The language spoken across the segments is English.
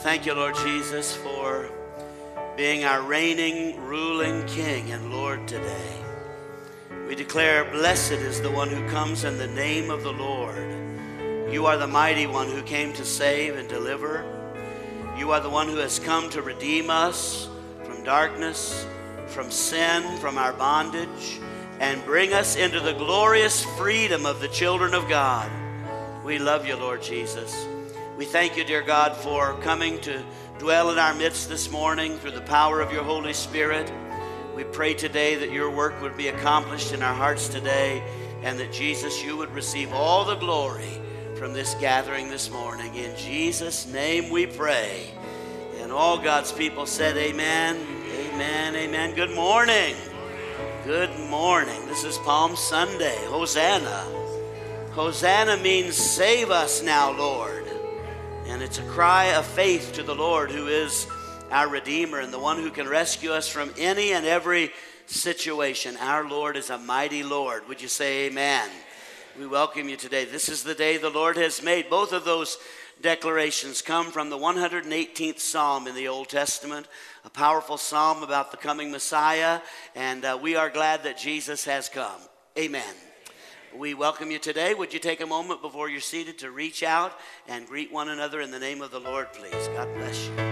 Thank you, Lord Jesus, for being our reigning, ruling King and Lord today. We declare, blessed is the one who comes in the name of the Lord. You are the mighty one who came to save and deliver. You are the one who has come to redeem us from darkness, from sin, from our bondage, and bring us into the glorious freedom of the children of God. We love you, Lord Jesus. We thank you, dear God, for coming to dwell in our midst this morning through the power of your Holy Spirit. We pray today that your work would be accomplished in our hearts today, and that, Jesus, you would receive all the glory from this gathering this morning. In Jesus' name we pray. And all God's people said amen, amen, amen. Good morning. Good morning. This is Palm Sunday. Hosanna. Hosanna means save us now, Lord. And it's a cry of faith to the Lord, who is our Redeemer and the one who can rescue us from any and every situation. Our Lord is a mighty Lord. Would you say amen? We welcome you today. This is the day the Lord has made. Both of those declarations come from the 118th Psalm in the Old Testament, a powerful psalm about the coming Messiah, and we are glad that Jesus has come. Amen. We welcome you today. Would you take a moment before you're seated to reach out and greet one another in the name of the Lord, please? God bless you.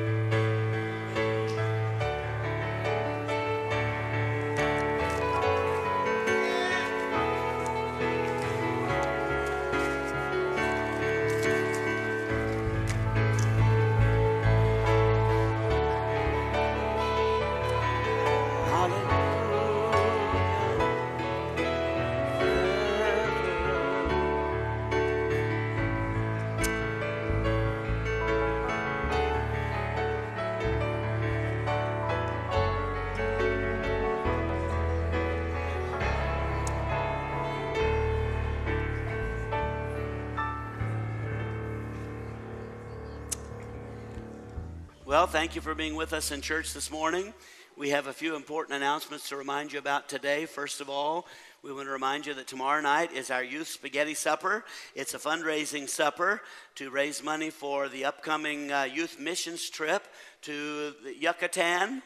Well, thank you for being with us in church this morning. We have a few important announcements to remind you about today. First of all, we want to remind you that tomorrow night is our Youth Spaghetti Supper. It's a fundraising supper to raise money for the upcoming youth missions trip to Yucatan.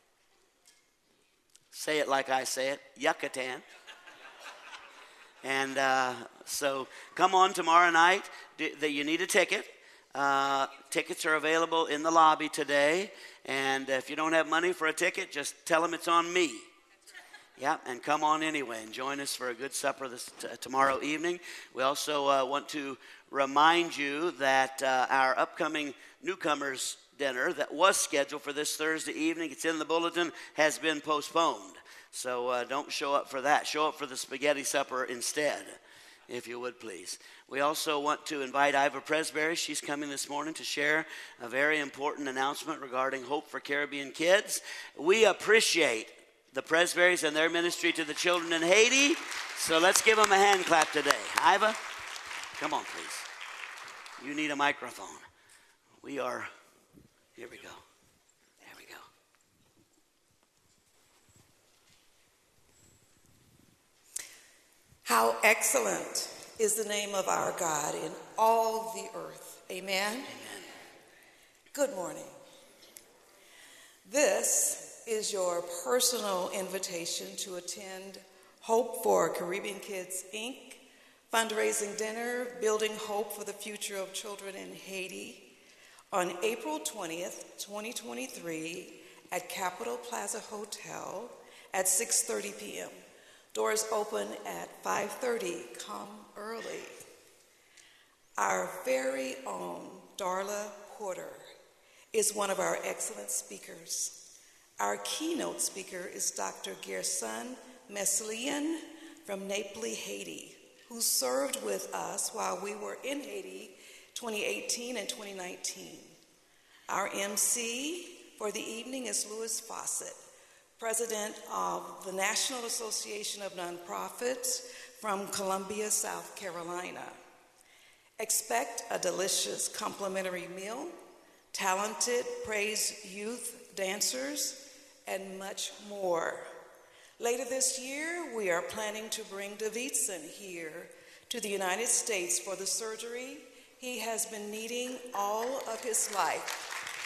Say it like I say it, Yucatan. And so come on tomorrow night. You need a ticket. Tickets are available in the lobby today, and if you don't have money for a ticket, just tell them it's on me. Yeah, and come on anyway and join us for a good supper tomorrow evening. We also want to remind you that our upcoming newcomers dinner that was scheduled for this Thursday evening, it's in the bulletin, has been postponed. So don't show up for that. Show up for the spaghetti supper instead, if you would please. We also want to invite Iva Presbury. She's coming this morning to share a very important announcement regarding Hope for Caribbean Kids. We appreciate the Presburys and their ministry to the children in Haiti, so let's give them a hand clap today. Iva, come on, please. You need a microphone. Here we go. There we go. How excellent is the name of our God in all the earth. Amen? Amen. Good morning. This is your personal invitation to attend Hope for Caribbean Kids, Inc. fundraising dinner, Building Hope for the Future of Children in Haiti, on April 20th, 2023 at Capitol Plaza Hotel at 6:30 p.m. Doors open at 5:30. Come early. Our very own Darla Porter is one of our excellent speakers. Our keynote speaker is Dr. Gerson Meslian from Naples, Haiti, who served with us while we were in Haiti 2018 and 2019. Our MC for the evening is Louis Fawcett, President of the National Association of Nonprofits from Columbia, South Carolina. Expect a delicious complimentary meal, talented praise youth dancers, and much more. Later this year, we are planning to bring Davidson here to the United States for the surgery he has been needing all of his life.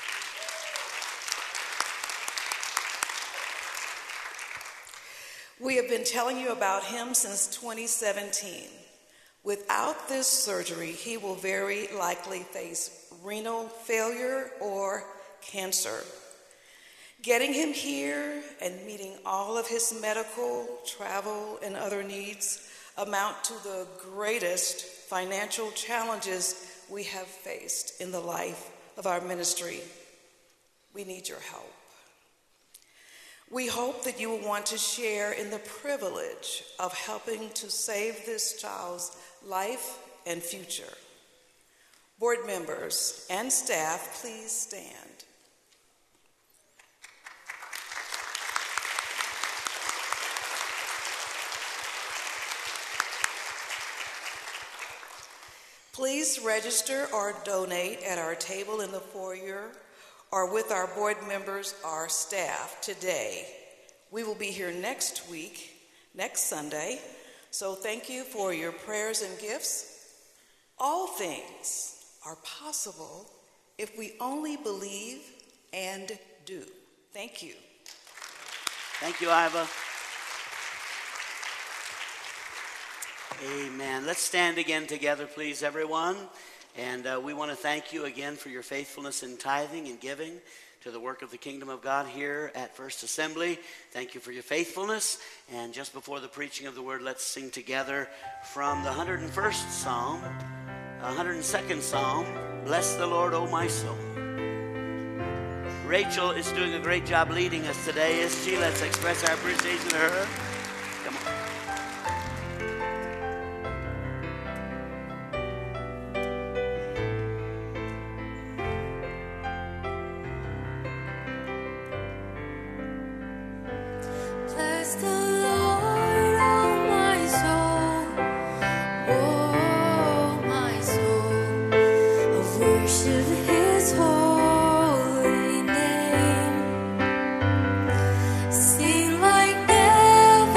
We have been telling you about him since 2017. Without this surgery, he will very likely face renal failure or cancer. Getting him here and meeting all of his medical, travel, and other needs amount to the greatest financial challenges we have faced in the life of our ministry. We need your help. We hope that you will want to share in the privilege of helping to save this child's life and future. Board members and staff, please stand. Please register or donate at our table in the foyer or with our board members or staff today. We will be here next week, next Sunday, so thank you for your prayers and gifts. All things are possible if we only believe and do. Thank you. Thank you, Iva. Amen. Let's stand again together, please, everyone. And we want to thank you again for your faithfulness in tithing and giving to the work of the kingdom of God here at First Assembly. Thank you for your faithfulness. And just before the preaching of the word, let's sing together from the 101st Psalm, 102nd Psalm, Bless the Lord, O my soul. Rachel is doing a great job leading us today, isn't she? Let's express our appreciation to her. Come on. Sing like never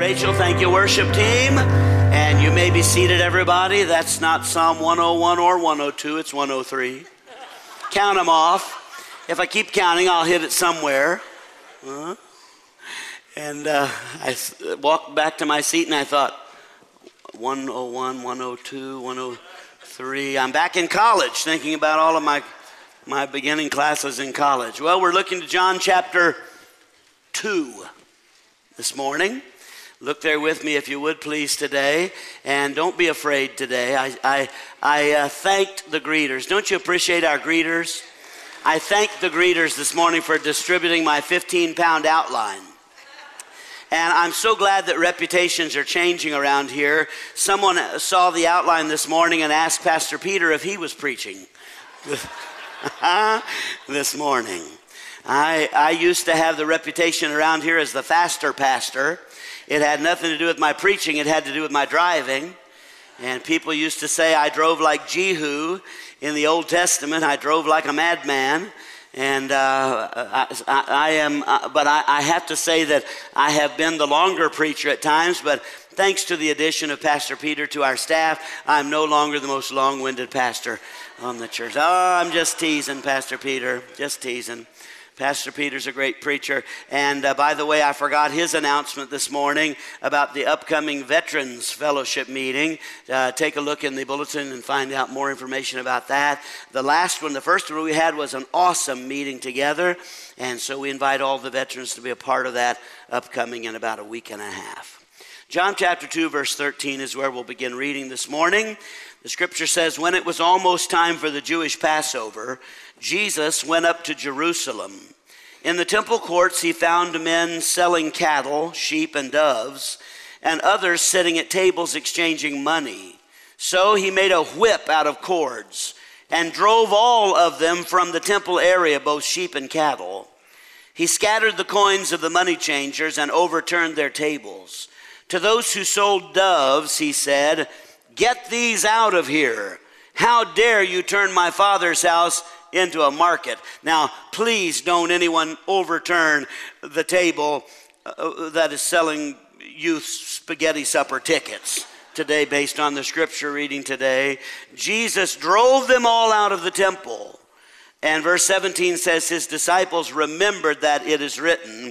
Rachel. Thank you, worship team. And you may be seated, everybody. That's not Psalm 101 or 102. It's 103. Count them off. If I keep counting, I'll hit it somewhere. And I walked back to my seat and I thought, 101, 102, 103. I'm back in college, thinking about all of my beginning classes in college. Well, we're looking to John chapter 2 this morning. Look there with me, if you would, please, today. And don't be afraid today. I thanked the greeters. Don't you appreciate our greeters? I thanked the greeters this morning for distributing my 15-pound outline. And I'm so glad that reputations are changing around here. Someone saw the outline this morning and asked Pastor Peter if he was preaching this morning. I used to have the reputation around here as the faster pastor. It had nothing to do with my preaching. It had to do with my driving. And people used to say I drove like Jehu in the Old Testament. I drove like a madman. And I have to say that I have been the longer preacher at times, but thanks to the addition of Pastor Peter to our staff, I'm no longer the most long-winded pastor on the church. Oh, I'm just teasing, Pastor Peter, just teasing. Pastor Peter's a great preacher. And by the way, I forgot his announcement this morning about the upcoming Veterans Fellowship meeting. Take a look in the bulletin and find out more information about that. The first one we had was an awesome meeting together. And so we invite all the veterans to be a part of that upcoming in about a week and a half. John chapter 2, verse 13 is where we'll begin reading this morning. The scripture says, when it was almost time for the Jewish Passover, Jesus went up to Jerusalem. In the temple courts, he found men selling cattle, sheep, and doves, and others sitting at tables exchanging money. So he made a whip out of cords and drove all of them from the temple area, both sheep and cattle. He scattered the coins of the money changers and overturned their tables. To those who sold doves, he said, "Get these out of here. How dare you turn my Father's house into a market?" Now, please don't anyone overturn the table that is selling youth spaghetti supper tickets today based on the scripture reading today. Jesus drove them all out of the temple. And verse 17 says, his disciples remembered that it is written,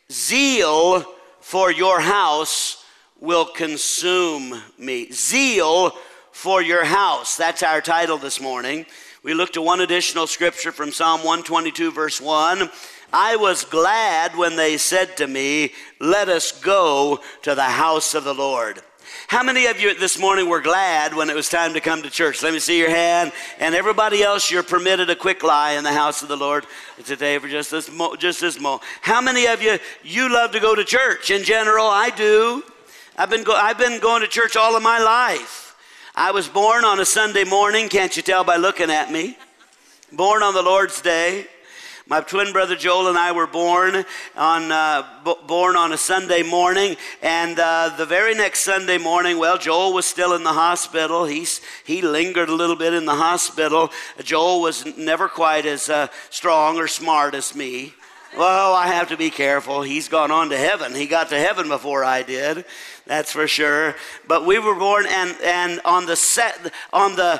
"Zeal for your house will consume me." Zeal for your house. That's our title this morning. We looked at one additional scripture from Psalm 122, verse 1. I was glad when they said to me, "Let us go to the house of the Lord." How many of you this morning were glad when it was time to come to church? Let me see your hand. And everybody else, you're permitted a quick lie in the house of the Lord today for just this moment. How many of you love to go to church? In general, I do. I've been going to church all of my life. I was born on a Sunday morning. Can't you tell by looking at me? Born on the Lord's Day. My twin brother Joel and I were born on a Sunday morning, and the very next Sunday morning, well, Joel was still in the hospital. He lingered a little bit in the hospital. Joel was never quite as strong or smart as me. Well, I have to be careful. He's gone on to heaven. He got to heaven before I did. That's for sure. But we were born, and on the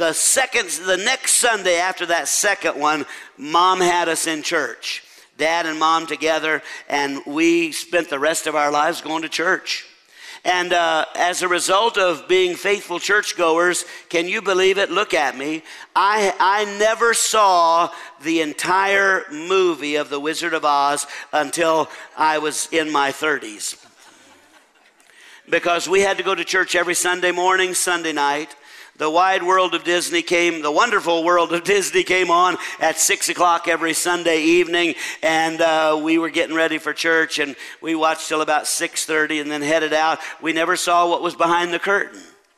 next Sunday after that second one, Mom had us in church. Dad and Mom together, and we spent the rest of our lives going to church. And as a result of being faithful churchgoers, can you believe it? Look at me. I never saw the entire movie of The Wizard of Oz until I was in my 30s. Because we had to go to church every Sunday morning, Sunday night. The wonderful world of Disney came on at 6 o'clock every Sunday evening, and we were getting ready for church, and we watched till about 6:30 and then headed out. We never saw what was behind the curtain.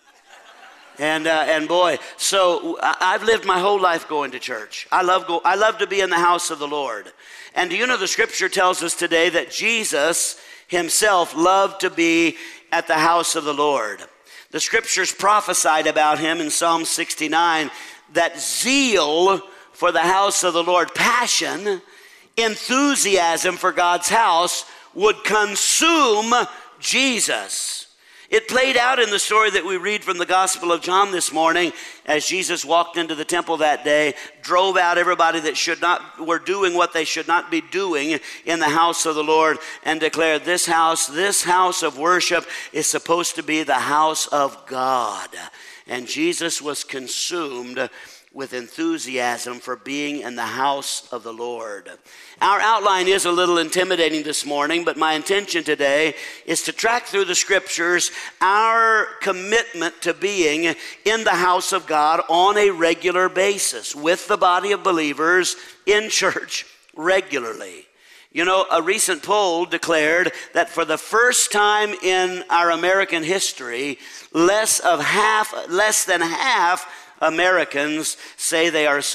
And boy, so I've lived my whole life going to church. I love to be in the house of the Lord. And do you know the scripture tells us today that Jesus himself loved to be at the house of the Lord. The scriptures prophesied about him in Psalm 69 that zeal for the house of the Lord, passion, enthusiasm for God's house would consume Jesus. It played out in the story that we read from the Gospel of John this morning as Jesus walked into the temple that day, drove out everybody that were doing what they should not be doing in the house of the Lord, and declared this house of worship is supposed to be the house of God. And Jesus was consumed with enthusiasm for being in the house of the Lord. Our outline is a little intimidating this morning, but my intention today is to track through the scriptures our commitment to being in the house of God on a regular basis with the body of believers in church regularly. You know, a recent poll declared that for the first time in our American history, less than half Americans say they are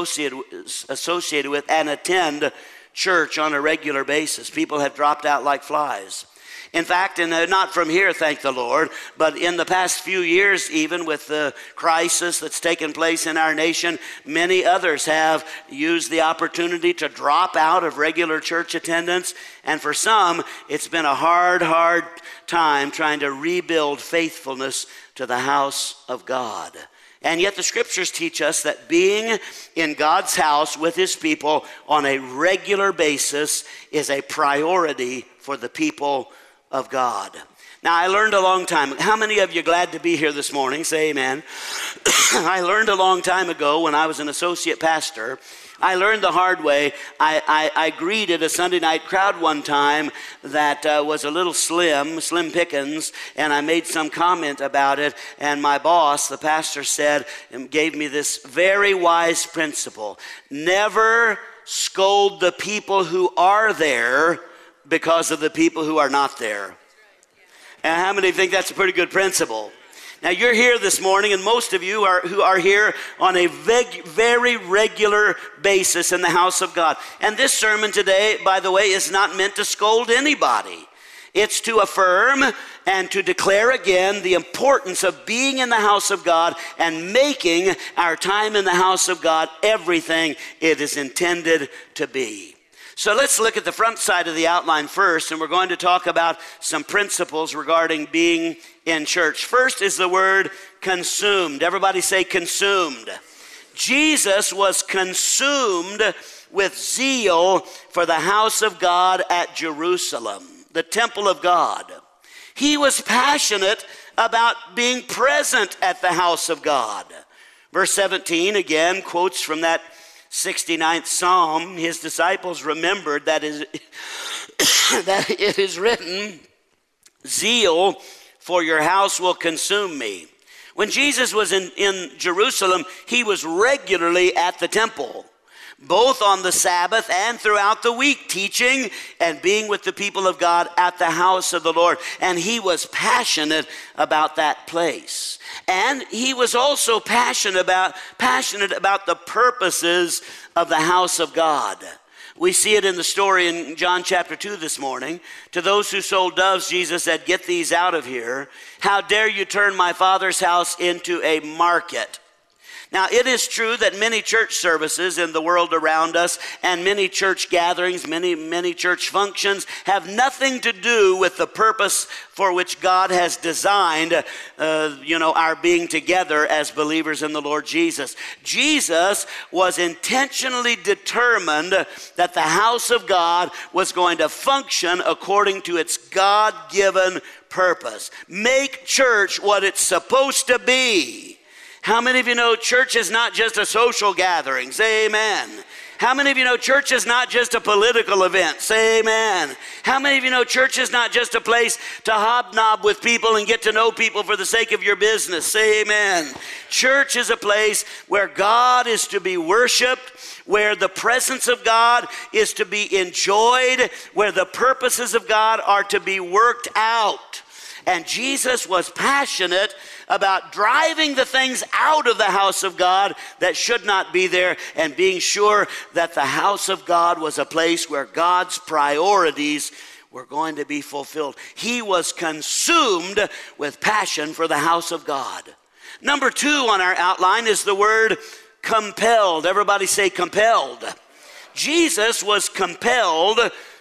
associated with and attend church on a regular basis. People have dropped out like flies. In fact, and not from here, thank the Lord, but in the past few years, even with the crisis that's taken place in our nation, many others have used the opportunity to drop out of regular church attendance. And for some, it's been a hard time trying to rebuild faithfulness to the house of God. And yet the scriptures teach us that being in God's house with his people on a regular basis is a priority for the people of God. Now, I learned a long time. How many of you glad to be here this morning? Say amen. I learned a long time ago when I was an associate pastor. I learned the hard way. I greeted a Sunday night crowd one time that was a little slim pickings, and I made some comment about it, and my boss, the pastor, said and gave me this very wise principle: never scold the people who are there because of the people who are not there. And how many think that's a pretty good principle? Now, you're here this morning, and most of you who are here on a very regular basis in the house of God. And this sermon today, by the way, is not meant to scold anybody. It's to affirm and to declare again the importance of being in the house of God and making our time in the house of God everything it is intended to be. So let's look at the front side of the outline first, and we're going to talk about some principles regarding being in church. First is the word consumed. Everybody say consumed. Jesus was consumed with zeal for the house of God at Jerusalem, the temple of God. He was passionate about being present at the house of God. Verse 17 again quotes from that 69th Psalm. His disciples remembered that it is written, zeal for your house will consume me. When Jesus was in Jerusalem, he was regularly at the temple, both on the Sabbath and throughout the week, teaching and being with the people of God at the house of the Lord. And he was passionate about that place. And he was also passionate about the purposes of the house of God. We see it in the story in John chapter 2 this morning. To those who sold doves, Jesus said, "Get these out of here. How dare you turn my Father's house into a market?" Now, it is true that many church services in the world around us and many church gatherings, many church functions have nothing to do with the purpose for which God has designed, our being together as believers in the Lord Jesus. Jesus was intentionally determined that the house of God was going to function according to its God-given purpose. Make church what it's supposed to be. How many of you know church is not just a social gathering? Say amen. How many of you know church is not just a political event? Say amen. How many of you know church is not just a place to hobnob with people and get to know people for the sake of your business? Say amen. Church is a place where God is to be worshiped, where the presence of God is to be enjoyed, where the purposes of God are to be worked out. And Jesus was passionate about driving the things out of the house of God that should not be there, and being sure that the house of God was a place where God's priorities were going to be fulfilled. He was consumed with passion for the house of God. Number 2 on our outline is the word compelled. Everybody say compelled. Jesus was compelled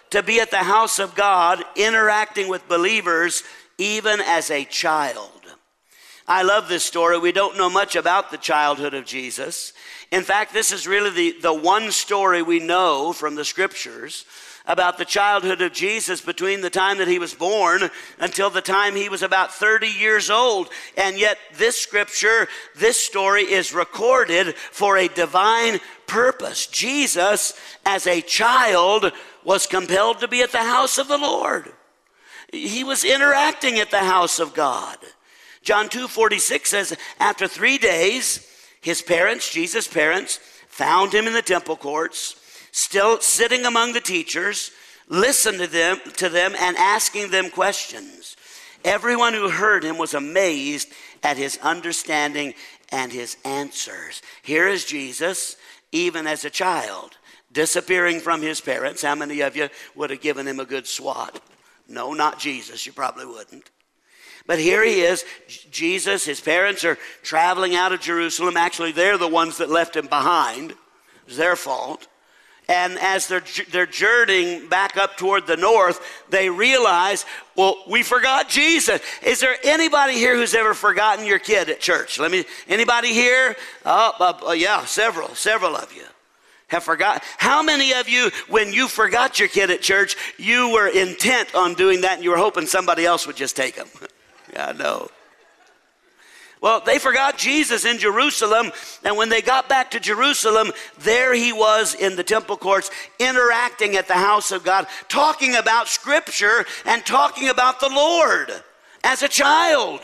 to be at the house of God, interacting with believers, even as a child. I love this story. We don't know much about the childhood of Jesus. In fact, this is really the one story we know from the scriptures about the childhood of Jesus between the time that he was born until the time he was about 30 years old. And yet this scripture, this story is recorded for a divine purpose. Jesus, as a child, was compelled to be at the house of the Lord. He was interacting at the house of God. John 2:46 says, after 3 days, his parents, Jesus' parents, found him in the temple courts, still sitting among the teachers, listened to them and asking them questions. Everyone who heard him was amazed at his understanding and his answers. Here is Jesus, even as a child, disappearing from his parents. How many of you would have given him a good swat? No, not Jesus. You probably wouldn't. But here he is, Jesus, his parents are traveling out of Jerusalem. Actually, they're the ones that left him behind. It was their fault. And as they're journeying back up toward the north, they realize, well, we forgot Jesus. Is there anybody here who's ever forgotten your kid at church? Anybody here? Yeah, several of you have forgotten. How many of you, when you forgot your kid at church, you were intent on doing that and you were hoping somebody else would just take him? Yeah, I know. Well, they forgot Jesus in Jerusalem, and when they got back to Jerusalem, there he was in the temple courts, interacting at the house of God, talking about Scripture and talking about the Lord as a child.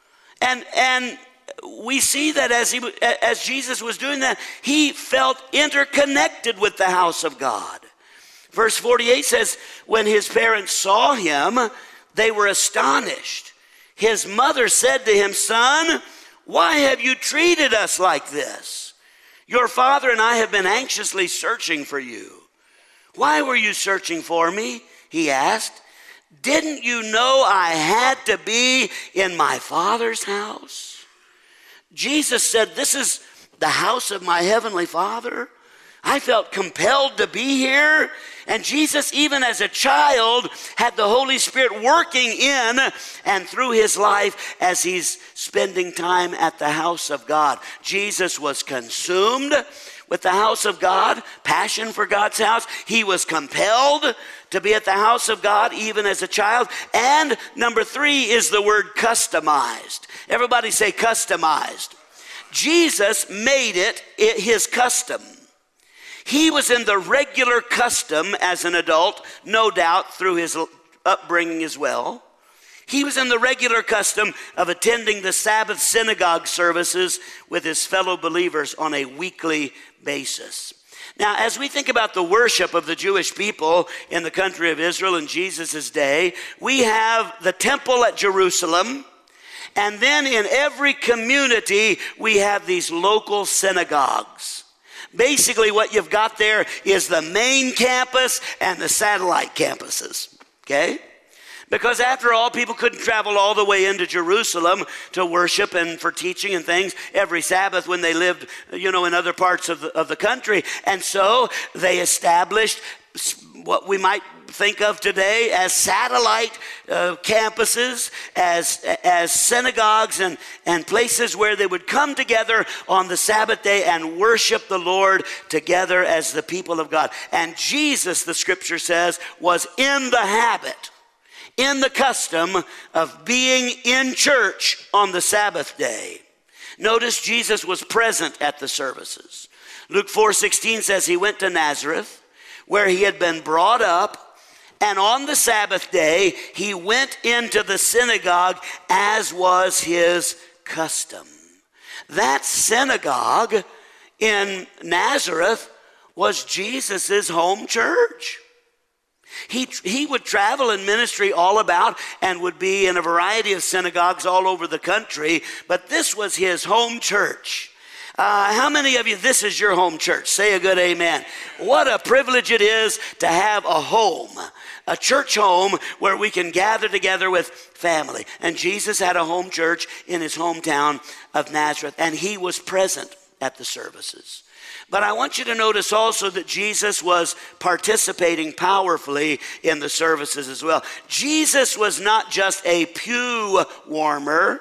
And we see that as Jesus was doing that, he felt interconnected with the house of God. Verse 48 says, when his parents saw him, they were astonished. His mother said to him, son, why have you treated us like this? Your father and I have been anxiously searching for you. Why were you searching for me? He asked. Didn't you know I had to be in my Father's house? Jesus said, this is the house of my heavenly Father. I felt compelled to be here. And Jesus, even as a child, had the Holy Spirit working in and through his life as he's spending time at the house of God. Jesus was consumed with the house of God, passion for God's house. He was compelled to be at the house of God even as a child. And number 3 is the word customized. Everybody say customized. Jesus made it his custom. He was in the regular custom as an adult, no doubt through his upbringing as well. He was in the regular custom of attending the Sabbath synagogue services with his fellow believers on a weekly basis. Now, as we think about the worship of the Jewish people in the country of Israel in Jesus' day, we have the temple at Jerusalem, and then in every community, we have these local synagogues. Basically, what you've got there is the main campus and the satellite campuses, okay? Because after all, people couldn't travel all the way into Jerusalem to worship and for teaching and things every Sabbath when they lived, in other parts of the country. And so they established what we might think of today as satellite campuses, as synagogues and places where they would come together on the Sabbath day and worship the Lord together as the people of God. And Jesus, the scripture says, was in the habit, in the custom of being in church on the Sabbath day. Notice Jesus was present at the services. Luke 4:16 says he went to Nazareth, where he had been brought up, and on the Sabbath day, he went into the synagogue as was his custom. That synagogue in Nazareth was Jesus' home church. He would travel in ministry all about and would be in a variety of synagogues all over the country, but this was his home church. How many of you, this is your home church? Say a good amen. What a privilege it is to have a home, a church home where we can gather together with family. And Jesus had a home church in his hometown of Nazareth, and he was present. at the services. But I want you to notice also that Jesus was participating powerfully in the services as well. Jesus was not just a pew warmer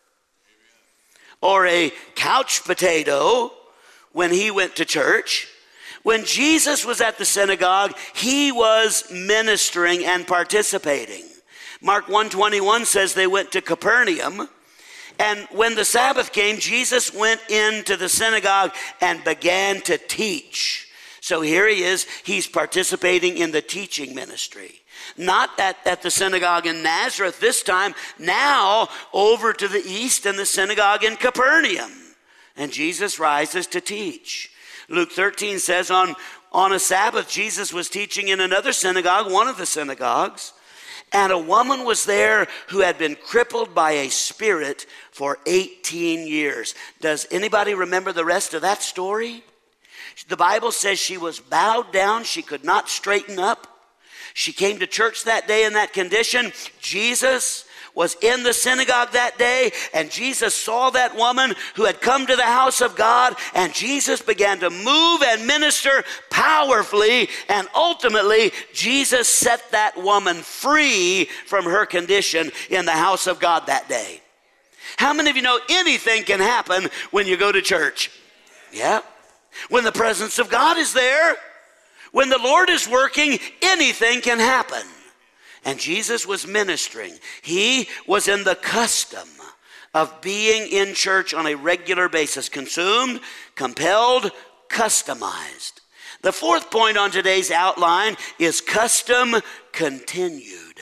or a couch potato when he went to church. When Jesus was at the synagogue, he was ministering and participating. Mark 1:21 says they went to Capernaum. And when the Sabbath came, Jesus went into the synagogue and began to teach. So here he is. He's participating in the teaching ministry. Not at the synagogue in Nazareth this time. Now over to the east in the synagogue in Capernaum. And Jesus rises to teach. Luke 13 says on a Sabbath, Jesus was teaching in another synagogue, one of the synagogues. And a woman was there who had been crippled by a spirit for 18 years. Does anybody remember the rest of that story? The Bible says she was bowed down. She could not straighten up. She came to church that day in that condition. Jesus was in the synagogue that day, and Jesus saw that woman who had come to the house of God, and Jesus began to move and minister powerfully, and ultimately Jesus set that woman free from her condition in the house of God that day. How many of you know anything can happen when you go to church? Yeah. When the presence of God is there, when the Lord is working, anything can happen. And Jesus was ministering. He was in the custom of being in church on a regular basis, consumed, compelled, customized. The fourth point on today's outline is custom continued.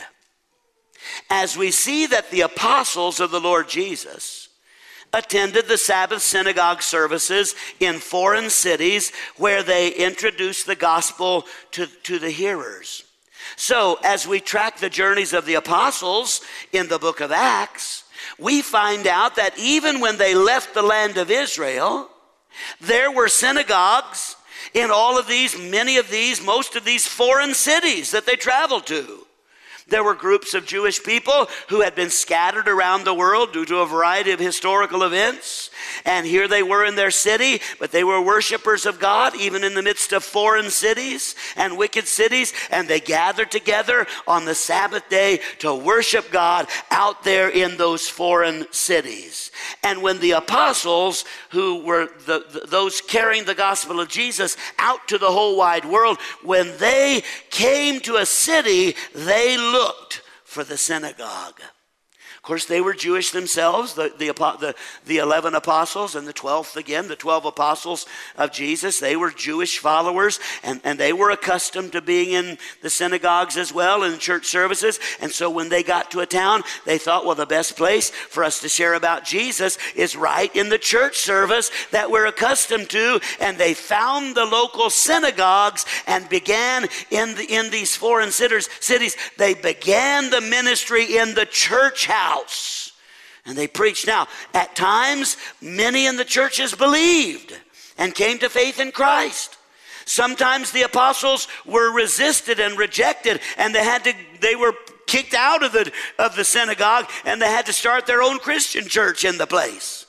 As we see that the apostles of the Lord Jesus attended the Sabbath synagogue services in foreign cities where they introduced the gospel to the hearers. So as we track the journeys of the apostles in the book of Acts, we find out that even when they left the land of Israel, there were synagogues in all of these, many of these, most of these foreign cities that they traveled to. There were groups of Jewish people who had been scattered around the world due to a variety of historical events. And here they were in their city, but they were worshipers of God, even in the midst of foreign cities and wicked cities. And they gathered together on the Sabbath day to worship God out there in those foreign cities. And when the apostles, who were those carrying the gospel of Jesus out to the whole wide world, when they came to a city, they looked for the synagogue. Of course, they were Jewish themselves, the 11 apostles and the 12th again, the 12 apostles of Jesus. They were Jewish followers, and they were accustomed to being in the synagogues as well, in church services. And so when they got to a town, they thought, well, the best place for us to share about Jesus is right in the church service that we're accustomed to. And they found the local synagogues and began in these foreign cities. They began the ministry in the church house. And they preached. Now, at times, many in the churches believed and came to faith in Christ. Sometimes the apostles were resisted and rejected, and they were kicked out of the synagogue, and they had to start their own Christian church in the place.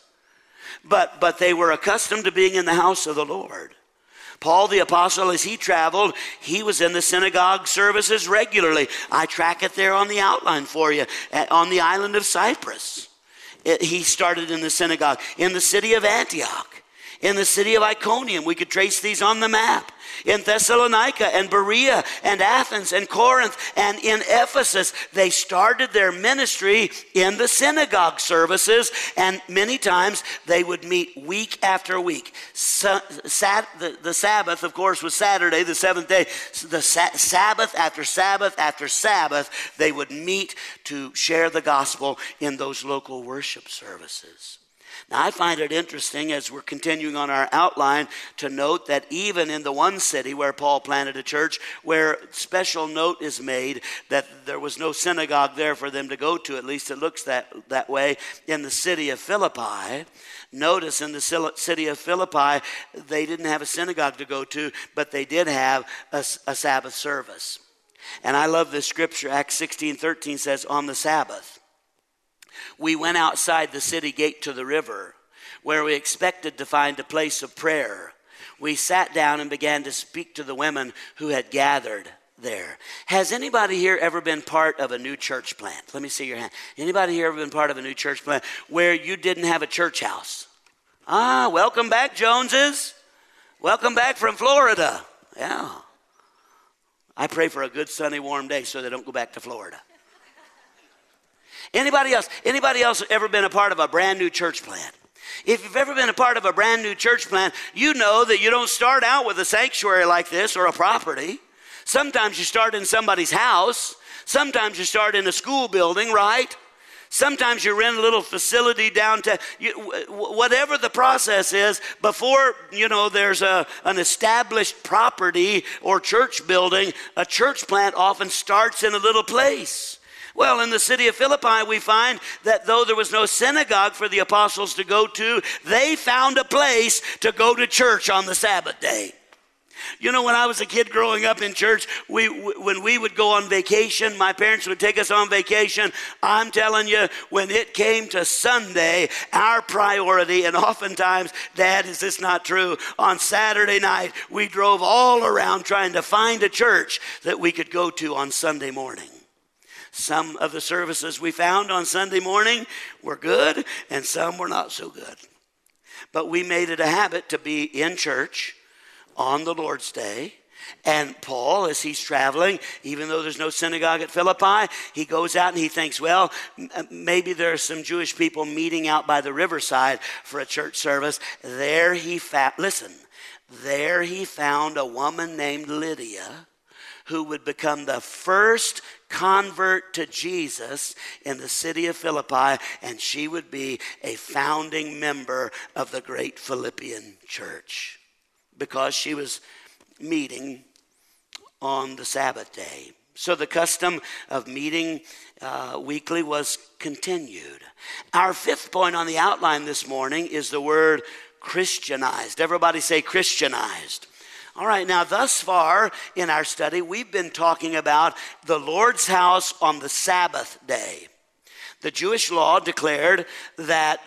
But they were accustomed to being in the house of the Lord. Paul the apostle, as he traveled, he was in the synagogue services regularly. I track it there on the outline for you, on the island of Cyprus. He started in the synagogue in the city of Antioch, in the city of Iconium. We could trace these on the map. In Thessalonica and Berea and Athens and Corinth and in Ephesus, they started their ministry in the synagogue services, and many times they would meet week after week. The Sabbath, of course, was Saturday, the seventh day. The Sabbath after Sabbath after Sabbath, they would meet to share the gospel in those local worship services. Now, I find it interesting as we're continuing on our outline to note that even in the one city where Paul planted a church, where special note is made that there was no synagogue there for them to go to, at least it looks that way, in the city of Philippi. Notice in the city of Philippi, they didn't have a synagogue to go to, but they did have a Sabbath service. And I love this scripture. Acts 16:13 says, on the Sabbath, we went outside the city gate to the river where we expected to find a place of prayer, we sat down and began to speak to the women who had gathered there. Has anybody here ever been part of a new church plant? Let me see your hand. Anybody here ever been part of a new church plant where you didn't have a church house? Welcome back, Joneses. Welcome back from Florida. Yeah. I pray for a good sunny warm day so they don't go back to Florida. Anybody else ever been a part of a brand new church plant? If you've ever been a part of a brand new church plant, you know that you don't start out with a sanctuary like this or a property. Sometimes you start in somebody's house. Sometimes you start in a school building, right? Sometimes you rent a little facility downtown. Whatever the process is, before, there's an established property or church building, a church plant often starts in a little place. Well, in the city of Philippi, we find that though there was no synagogue for the apostles to go to, they found a place to go to church on the Sabbath day. When I was a kid growing up in church, when we would go on vacation, my parents would take us on vacation. I'm telling you, when it came to Sunday, our priority, and oftentimes, Dad, is this not true? On Saturday night, we drove all around trying to find a church that we could go to on Sunday morning. Some of the services we found on Sunday morning were good, and some were not so good. But we made it a habit to be in church on the Lord's Day. And Paul, as he's traveling, even though there's no synagogue at Philippi, he goes out and he thinks, well, maybe there are some Jewish people meeting out by the riverside for a church service. There he found a woman named Lydia, who would become the first convert to Jesus in the city of Philippi, and she would be a founding member of the great Philippian church because she was meeting on the Sabbath day. So the custom of meeting weekly was continued. Our fifth point on the outline this morning is the word Christianized. Everybody say Christianized. All right, now thus far in our study, we've been talking about the Lord's house on the Sabbath day. The Jewish law declared that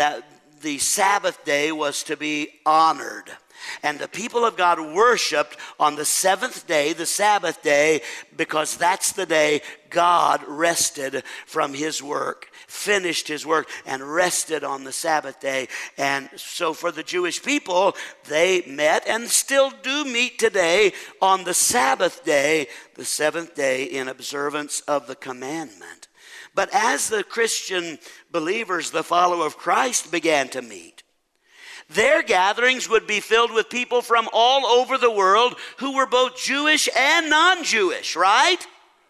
the Sabbath day was to be honored. And the people of God worshiped on the seventh day, the Sabbath day, because that's the day God rested from his work, finished his work, and rested on the Sabbath day. And so for the Jewish people, they met and still do meet today on the Sabbath day, the seventh day, in observance of the commandment. But as the Christian believers, the follower of Christ, began to meet, their gatherings would be filled with people from all over the world who were both Jewish and non-Jewish, right?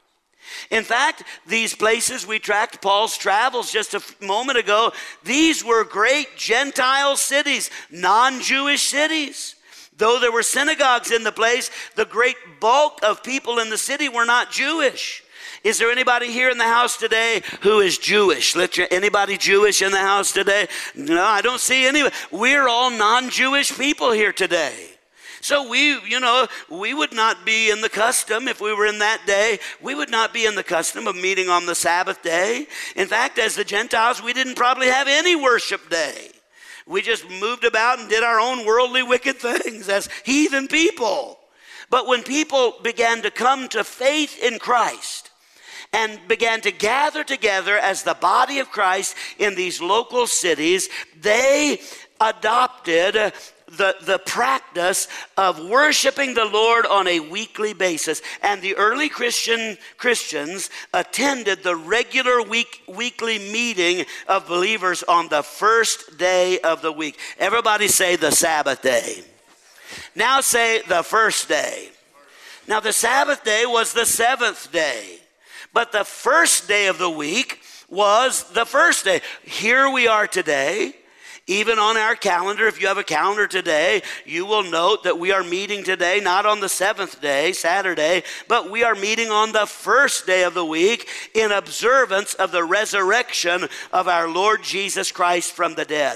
In fact, these places we tracked Paul's travels just a moment ago, these were great Gentile cities, non-Jewish cities. Though there were synagogues in the place, the great bulk of people in the city were not Jewish. Is there anybody here in the house today who is Jewish? Anybody Jewish in the house today? No, I don't see any. We're all non-Jewish people here today. So we would not be in the custom, if we were in that day, we would not be in the custom of meeting on the Sabbath day. In fact, as the Gentiles, we didn't probably have any worship day. We just moved about and did our own worldly wicked things as heathen people. But when people began to come to faith in Christ, and began to gather together as the body of Christ in these local cities, they adopted the practice of worshiping the Lord on a weekly basis. And the early Christians attended the regular weekly meeting of believers on the first day of the week. Everybody say the Sabbath day. Now say the first day. Now the Sabbath day was the seventh day. But the first day of the week was the first day. Here we are today. Even on our calendar, if you have a calendar today, you will note that we are meeting today, not on the seventh day, Saturday, but we are meeting on the first day of the week in observance of the resurrection of our Lord Jesus Christ from the dead.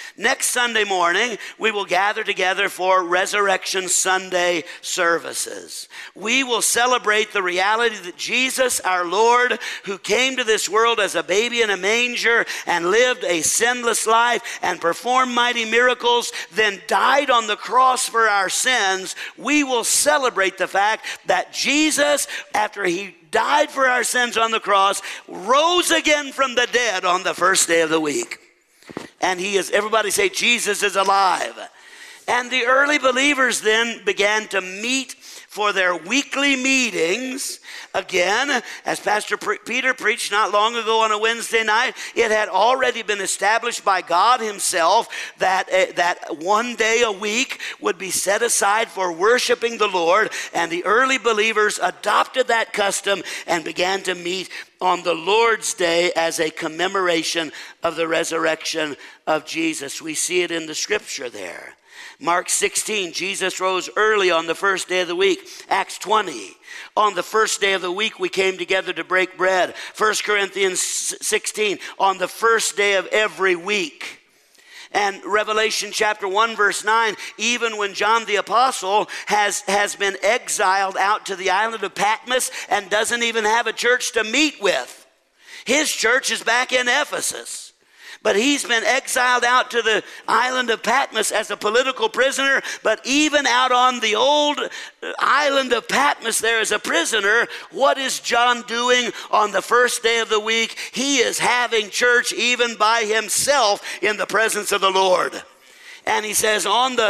Next Sunday morning, we will gather together for Resurrection Sunday services. We will celebrate the reality that Jesus, our Lord, who came to this world as a baby in a manger and lived a sinless life and performed mighty miracles, then died on the cross for our sins. We will celebrate the fact that Jesus, after he died for our sins on the cross, rose again from the dead on the first day of the week. And he is, everybody say, Jesus is alive. And the early believers then began to meet for their weekly meetings. Again, as Pastor Peter preached not long ago on a Wednesday night, it had already been established by God himself that one day a week would be set aside for worshiping the Lord. And the early believers adopted that custom and began to meet on the Lord's Day as a commemoration of the resurrection of Jesus. We see it in the scripture there. Mark 16, Jesus rose early on the first day of the week. Acts 20, on the first day of the week we came together to break bread. 1 Corinthians 16, on the first day of every week. And Revelation chapter 1 verse 9, even when John the Apostle has been exiled out to the island of Patmos and doesn't even have a church to meet with. His church is back in Ephesus. But he's been exiled out to the island of Patmos as a political prisoner. But even out on the old island of Patmos there as a prisoner, what is John doing on the first day of the week? He is having church even by himself in the presence of the Lord. And he says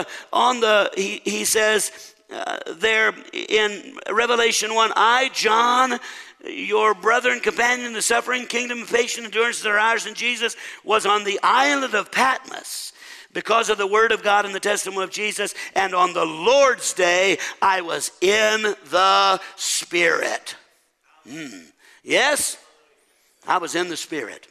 he says there in Revelation 1, I, John, your brother and companion in the suffering, kingdom, and patient endurance that are ours in Jesus, was on the island of Patmos because of the word of God and the testimony of Jesus. And on the Lord's day, I was in the Spirit. Yes, I was in the Spirit.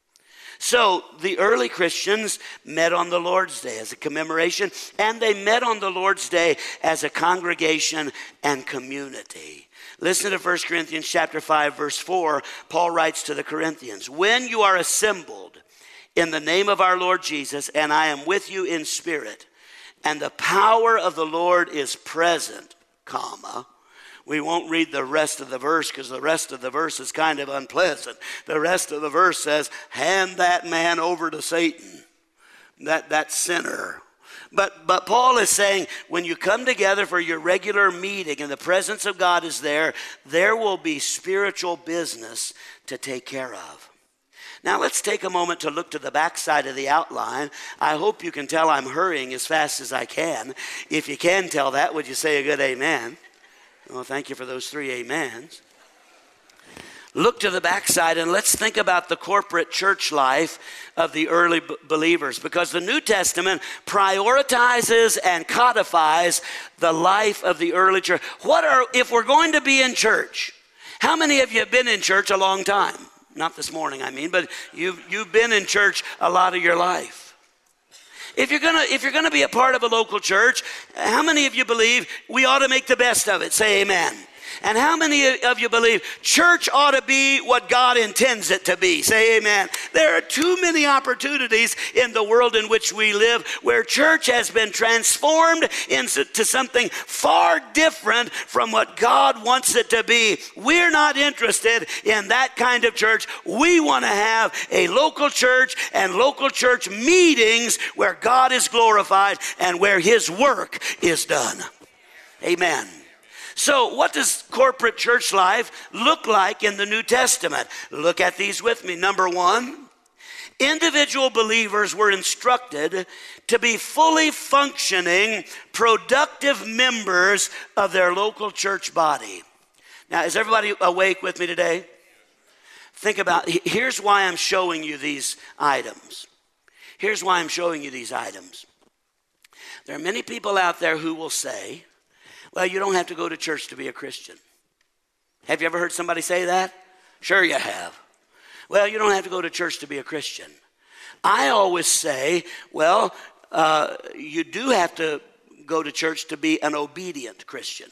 So the early Christians met on the Lord's Day as a commemoration, and they met on the Lord's Day as a congregation and community. Listen to 1 Corinthians chapter 5, verse 4. Paul writes to the Corinthians, when you are assembled in the name of our Lord Jesus, and I am with you in spirit, and the power of the Lord is present, comma. We won't read the rest of the verse because the rest of the verse is kind of unpleasant. The rest of the verse says, hand that man over to Satan, that sinner. But Paul is saying, when you come together for your regular meeting and the presence of God is there will be spiritual business to take care of. Now let's take a moment to look to the backside of the outline. I hope you can tell I'm hurrying as fast as I can. If you can tell that, would you say a good amen? Well, thank you for those 3 amens. Look to the backside and let's think about the corporate church life of the early believers, because the New Testament prioritizes and codifies the life of the early church. If we're going to be in church, how many of you have been in church a long time? Not this morning, I mean, but you've been in church a lot of your life. If you're gonna be a part of a local church, how many of you believe we ought to make the best of it? Say amen. And how many of you believe church ought to be what God intends it to be? Say amen. There are too many opportunities in the world in which we live where church has been transformed into something far different from what God wants it to be. We're not interested in that kind of church. We want to have a local church and local church meetings where God is glorified and where his work is done. Amen. So what does corporate church life look like in the New Testament? Look at these with me. Number 1, individual believers were instructed to be fully functioning, productive members of their local church body. Now, is everybody awake with me today? Think about, here's why I'm showing you these items. Here's why I'm showing you these items. There are many people out there who will say, well, you don't have to go to church to be a Christian. Have you ever heard somebody say that? Sure you have. Well, you don't have to go to church to be a Christian. I always say, well, you do have to go to church to be an obedient Christian.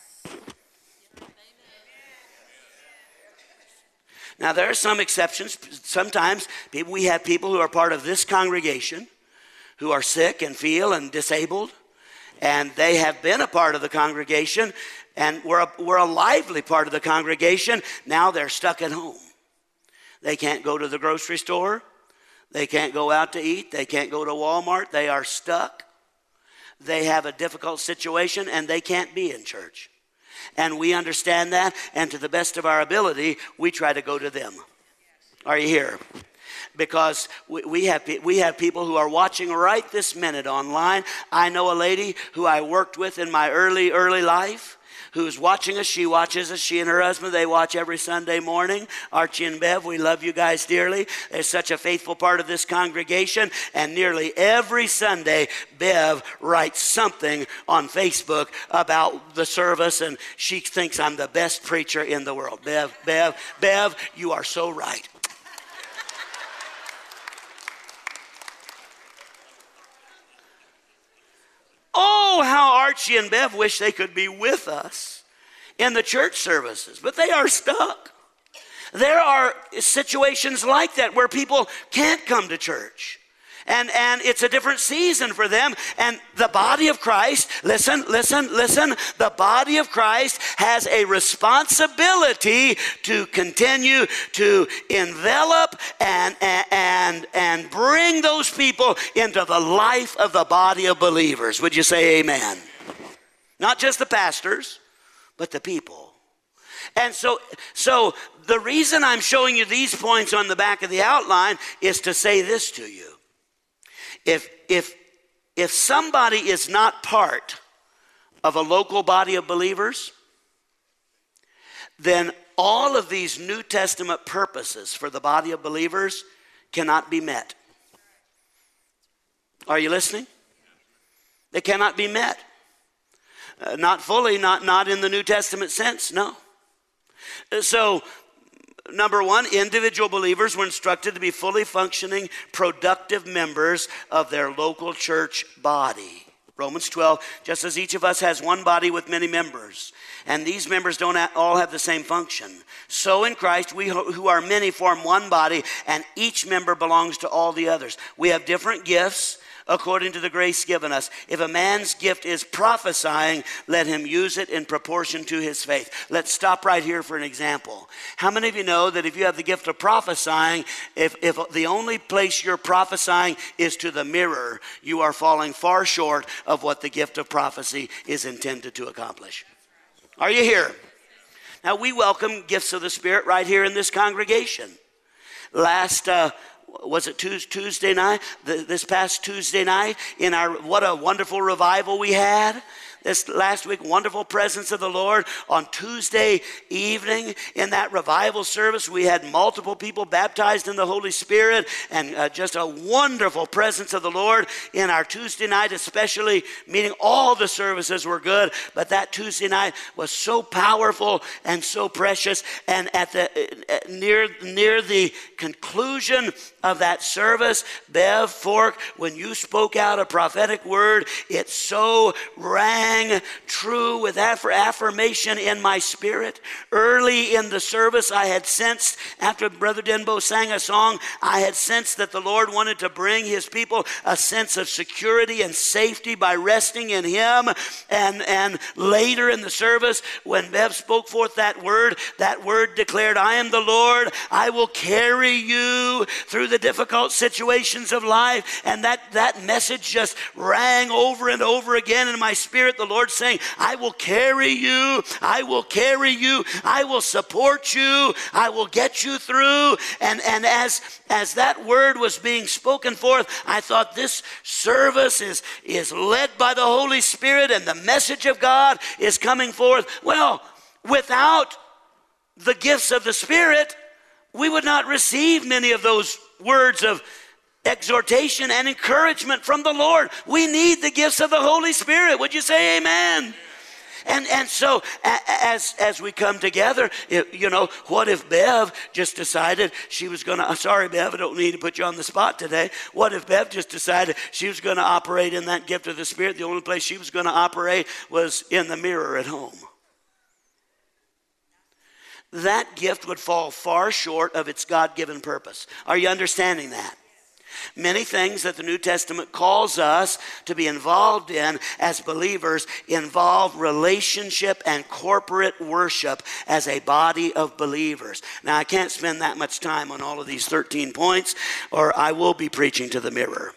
Now, there are some exceptions. Sometimes we have people who are part of this congregation who are sick and feel and disabled. And they have been a part of the congregation, and we're a lively part of the congregation. Now they're stuck at home. They can't go to the grocery store. They can't go out to eat. They can't go to Walmart. They are stuck. They have a difficult situation, and they can't be in church. And we understand that, and to the best of our ability, we try to go to them. Are you here? Because we have people who are watching right this minute online. I know a lady who I worked with in my early life who's watching us. She watches us. She and her husband, they watch every Sunday morning. Archie and Bev, we love you guys dearly. They're such a faithful part of this congregation. And nearly every Sunday, Bev writes something on Facebook about the service, and she thinks I'm the best preacher in the world. Bev, you are so right. Oh, how Archie and Bev wish they could be with us in the church services, but they are stuck. There are situations like that where people can't come to church. And it's a different season for them. And the body of Christ, listen, the body of Christ has a responsibility to continue to envelop and bring those people into the life of the body of believers. Would you say amen? Not just the pastors, but the people. And so the reason I'm showing you these points on the back of the outline is to say this to you. If somebody is not part of a local body of believers, then all of these New Testament purposes for the body of believers cannot be met. Are you listening? They cannot be met. Not fully, not in the New Testament sense, no. So, number one, individual believers were instructed to be fully functioning, productive members of their local church body. Romans 12, just as each of us has one body with many members, and these members don't all have the same function, so in Christ we who are many form one body, and each member belongs to all the others. We have different gifts according to the grace given us. If a man's gift is prophesying, let him use it in proportion to his faith. Let's stop right here for an example. How many of you know that if you have the gift of prophesying, if the only place you're prophesying is to the mirror, you are falling far short of what the gift of prophecy is intended to accomplish? Are you here? Now, we welcome gifts of the Spirit right here in this congregation. Was it Tuesday night? This past Tuesday night, what a wonderful revival we had. This last week, wonderful presence of the Lord. On Tuesday evening in that revival service, we had multiple people baptized in the Holy Spirit, and just a wonderful presence of the Lord in our Tuesday night, especially, meaning all the services were good, but that Tuesday night was so powerful and so precious. And at near the conclusion of that service, Bev Fork, when you spoke out a prophetic word, it so rang true with affirmation in my spirit. Early in the service, I had sensed, after Brother Denbo sang a song, I had sensed that the Lord wanted to bring his people a sense of security and safety by resting in him. And later in the service, when Bev spoke forth that word declared, I am the Lord, I will carry you through the difficult situations of life. And that message just rang over and over again in my spirit. The Lord saying, I will carry you, I will carry you, I will support you, I will get you through. And as that word was being spoken forth, I thought this service is led by the Holy Spirit, and the message of God is coming forth. Well, without the gifts of the Spirit, we would not receive many of those words of exhortation and encouragement from the Lord. We need the gifts of the Holy Spirit. Would you say amen? And so as we come together, what if Bev just decided she was going to, sorry Bev, I don't need to put you on the spot today. What if Bev just decided she was going to operate in that gift of the Spirit? The only place she was going to operate was in the mirror at home. That gift would fall far short of its God-given purpose. Are you understanding that? Many things that the New Testament calls us to be involved in as believers involve relationship and corporate worship as a body of believers. Now, I can't spend that much time on all of these 13 points, or I will be preaching to the mirror.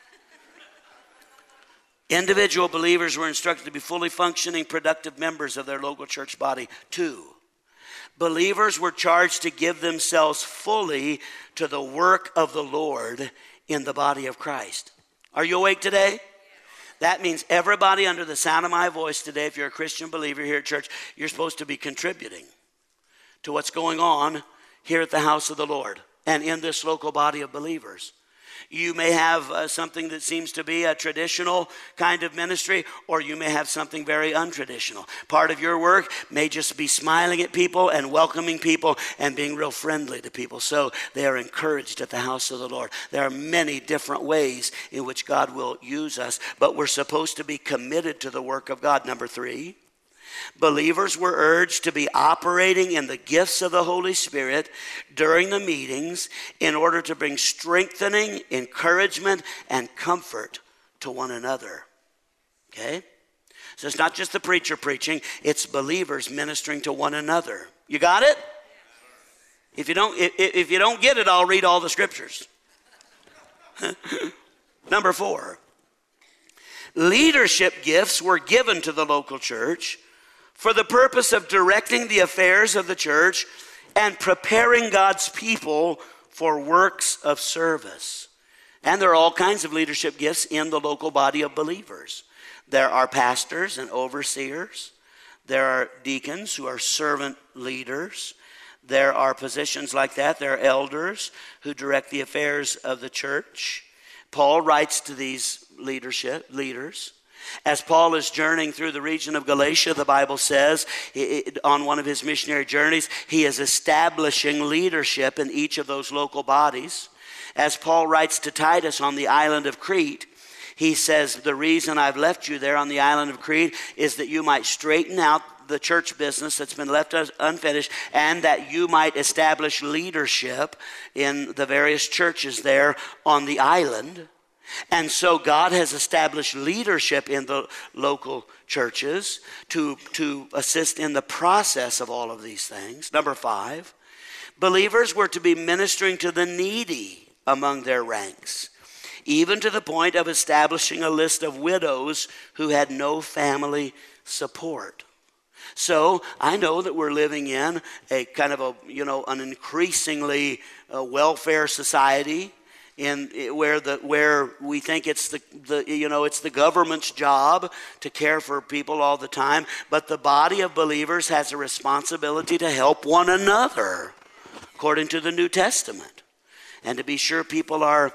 Individual believers were instructed to be fully functioning, productive members of their local church body. 2, believers were charged to give themselves fully to the work of the Lord in the body of Christ. Are you awake today? That means everybody under the sound of my voice today, if you're a Christian believer here at church, you're supposed to be contributing to what's going on here at the house of the Lord and in this local body of believers. You may have something that seems to be a traditional kind of ministry, or you may have something very untraditional. Part of your work may just be smiling at people and welcoming people and being real friendly to people. So they are encouraged at the house of the Lord. There are many different ways in which God will use us, but we're supposed to be committed to the work of God. Number 3, believers were urged to be operating in the gifts of the Holy Spirit during the meetings in order to bring strengthening, encouragement, and comfort to one another. Okay? So it's not just the preacher preaching, it's believers ministering to one another. You got it? If you don't get it, I'll read all the scriptures. Number 4, leadership gifts were given to the local church for the purpose of directing the affairs of the church and preparing God's people for works of service. And there are all kinds of leadership gifts in the local body of believers. There are pastors and overseers. There are deacons who are servant leaders. There are positions like that. There are elders who direct the affairs of the church. Paul writes to these leaders. As Paul is journeying through the region of Galatia, the Bible says, on one of his missionary journeys, he is establishing leadership in each of those local bodies. As Paul writes to Titus on the island of Crete, he says, the reason I've left you there on the island of Crete is that you might straighten out the church business that's been left unfinished, and that you might establish leadership in the various churches there on the island. And so God has established leadership in the local churches to assist in the process of all of these things. Number 5, believers were to be ministering to the needy among their ranks, even to the point of establishing a list of widows who had no family support. So I know that we're living in a kind of an increasingly welfare society, where we think it's the government's job to care for people all the time, but the body of believers has a responsibility to help one another according to the New Testament, and to be sure people are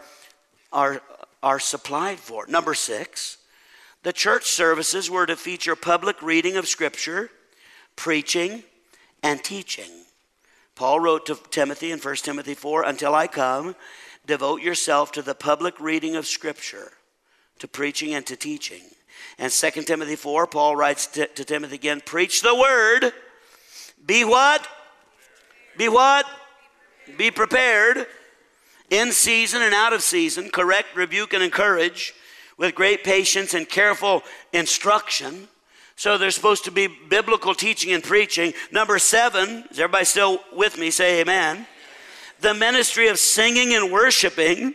supplied for. Number 6, the church services were to feature public reading of Scripture, preaching, and teaching. Paul wrote to Timothy in 1 Timothy 4, until I come, devote yourself to the public reading of Scripture, to preaching and to teaching. And 2 Timothy 4, Paul writes to Timothy again, preach the word. Be what? Be what? Be prepared. In season and out of season, correct, rebuke, and encourage with great patience and careful instruction. So there's supposed to be biblical teaching and preaching. Number 7, is everybody still with me? Say amen. The ministry of singing and worshiping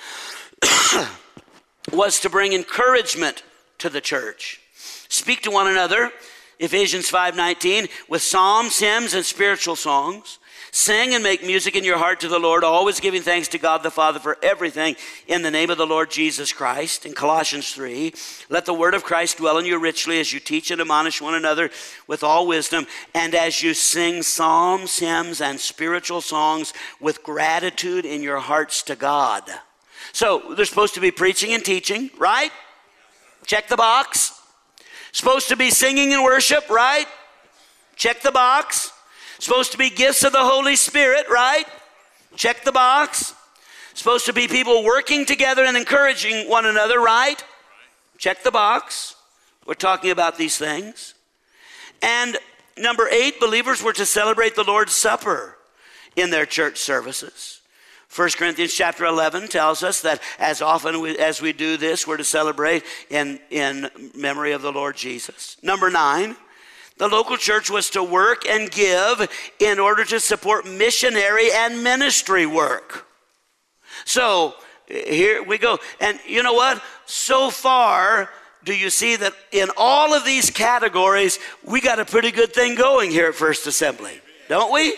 was to bring encouragement to the church. Speak to one another, Ephesians 5:19, with psalms, hymns, and spiritual songs. Sing and make music in your heart to the Lord, always giving thanks to God the Father for everything in the name of the Lord Jesus Christ. In Colossians 3, let the word of Christ dwell in you richly as you teach and admonish one another with all wisdom, and as you sing psalms, hymns, and spiritual songs with gratitude in your hearts to God. So there's supposed to be preaching and teaching, right? Check the box. Supposed to be singing and worship, right? Check the box. Supposed to be gifts of the Holy Spirit, right? Check the box. Supposed to be people working together and encouraging one another, right? Check the box. We're talking about these things. And number 8, believers were to celebrate the Lord's Supper in their church services. 1 Corinthians chapter 11 tells us that as often as we do this, we're to celebrate in memory of the Lord Jesus. Number 9, the local church was to work and give in order to support missionary and ministry work. So here we go. And you know what? So far, do you see that in all of these categories, we got a pretty good thing going here at First Assembly, don't we?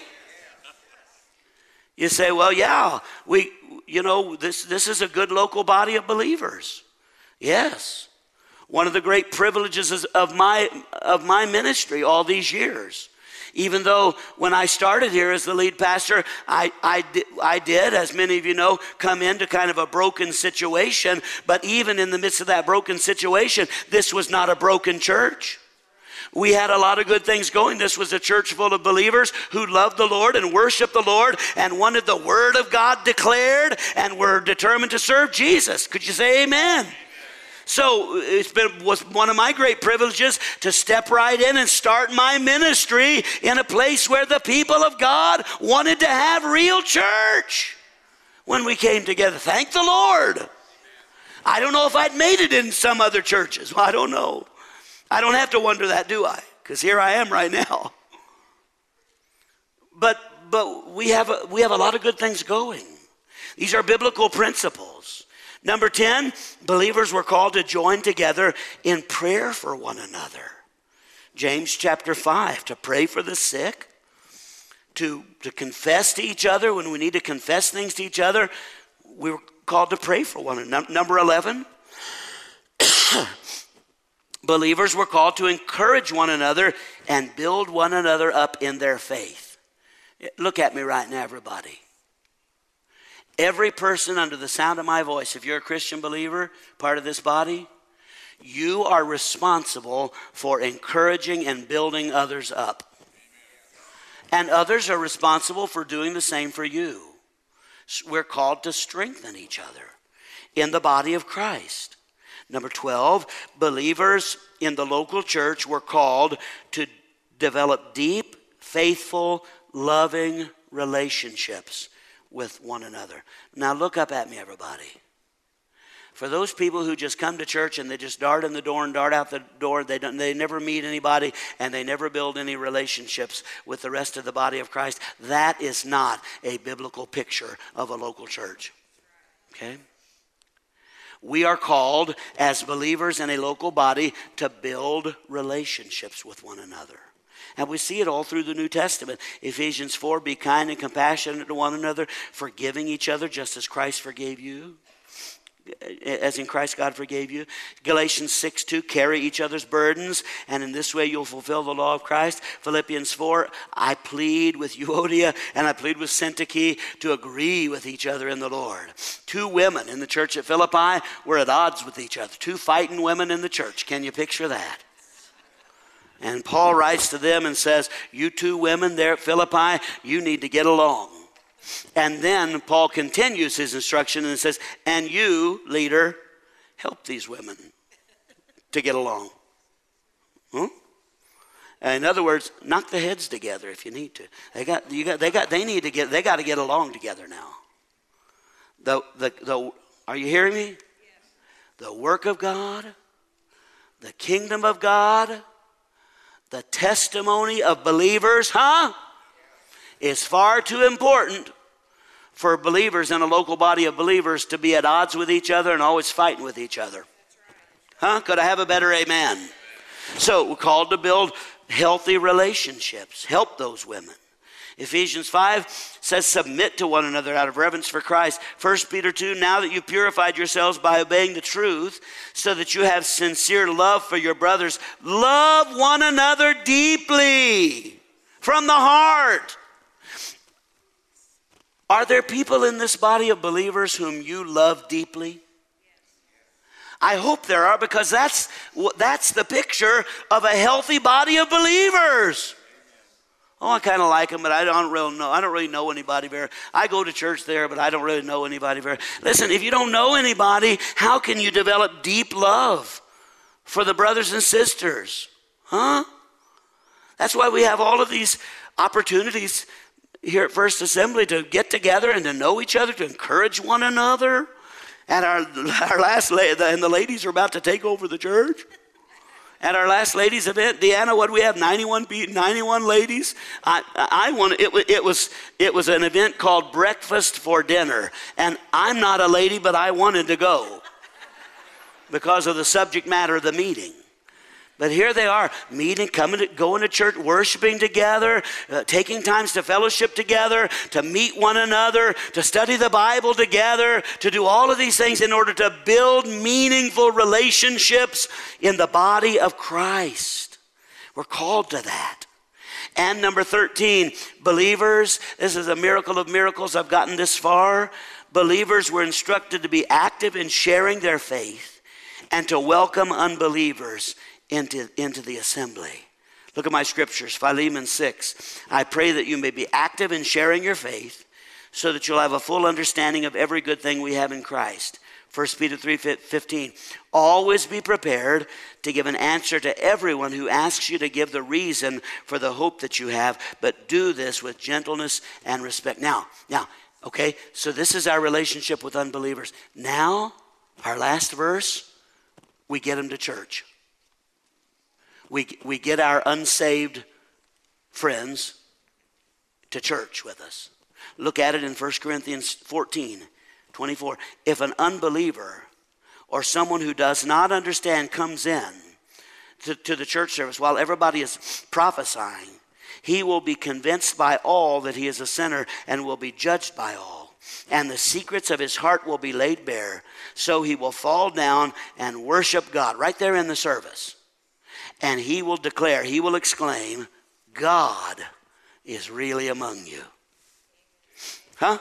You say, well, yeah, this is a good local body of believers. Yes. One of the great privileges of my ministry all these years. Even though when I started here as the lead pastor, I did, as many of you know, come into kind of a broken situation. But even in the midst of that broken situation, this was not a broken church. We had a lot of good things going. This was a church full of believers who loved the Lord and worshiped the Lord and wanted the Word of God declared and were determined to serve Jesus. Could you say amen? So was one of my great privileges to step right in and start my ministry in a place where the people of God wanted to have real church when we came together. Thank the Lord. I don't know if I'd made it in some other churches. Well, I don't know. I don't have to wonder that, do I? Because here I am right now. But we have a lot of good things going. These are biblical principles. Number 10, believers were called to join together in prayer for one another. James chapter 5, to pray for the sick, to confess to each other when we need to confess things to each other. We were called to pray for one another. Number 11, believers were called to encourage one another and build one another up in their faith. Look at me right now, everybody. Every person under the sound of my voice, if you're a Christian believer, part of this body, you are responsible for encouraging and building others up. And others are responsible for doing the same for you. We're called to strengthen each other in the body of Christ. Number 12, believers in the local church were called to develop deep, faithful, loving relationships with one another. Now look up at me, everybody. For those people who just come to church and they just dart in the door and dart out the door, they never meet anybody and they never build any relationships with the rest of the body of Christ, that is not a biblical picture of a local church. Okay? We are called as believers in a local body to build relationships with one another. And we see it all through the New Testament. Ephesians 4, be kind and compassionate to one another, forgiving each other just as Christ forgave you. As in Christ God forgave you. Galatians 6:2, carry each other's burdens, and in this way you'll fulfill the law of Christ. Philippians 4, I plead with Euodia and I plead with Syntyche to agree with each other in the Lord. 2 women in the church at Philippi were at odds with each other. 2 fighting women in the church. Can you picture that? And Paul writes to them and says, you 2 women there at Philippi, you need to get along. And then Paul continues his instruction and says, and you, leader, help these women to get along. In other words, knock the heads together if you need to. They got to get along together now. Are you hearing me? Yes. The work of God, the kingdom of God, the testimony of believers, is far too important for believers in a local body of believers to be at odds with each other and always fighting with each other. Could I have a better amen? So we're called to build healthy relationships. Help those women. Ephesians 5 says submit to one another out of reverence for Christ. 1 Peter 2, now that you've purified yourselves by obeying the truth so that you have sincere love for your brothers, love one another deeply from the heart. Are there people in this body of believers whom you love deeply? I hope there are, because that's the picture of a healthy body of believers. Oh, I kind of like them, but I don't really know anybody very. I go to church there, but I don't really know anybody very. Listen, if you don't know anybody, how can you develop deep love for the brothers and sisters? That's why we have all of these opportunities here at First Assembly to get together and to know each other, to encourage one another. At our last, and the ladies are about to take over the church. At our last ladies event, Deanna, what do we have? 91 ladies. It was an event called Breakfast for Dinner, and I'm not a lady, but I wanted to go because of the subject matter of the meeting. But here they are, meeting, going to church, worshiping together, taking times to fellowship together, to meet one another, to study the Bible together, to do all of these things in order to build meaningful relationships in the body of Christ. We're called to that. And number 13, believers, this is a miracle of miracles. I've gotten this far. Believers were instructed to be active in sharing their faith and to welcome unbelievers into the assembly. Look at my scriptures, Philemon 6. I pray that you may be active in sharing your faith so that you'll have a full understanding of every good thing we have in Christ. 1 Peter 3:15. Always be prepared to give an answer to everyone who asks you to give the reason for the hope that you have, but do this with gentleness and respect. Now, okay, so this is our relationship with unbelievers. Now, our last verse, we get them to church. We get our unsaved friends to church with us. Look at it in 1 Corinthians 14:24. If an unbeliever or someone who does not understand comes in to the church service while everybody is prophesying, he will be convinced by all that he is a sinner and will be judged by all. And the secrets of his heart will be laid bare. So he will fall down and worship God right there in the service. And he will declare, he will exclaim, God is really among you. Huh?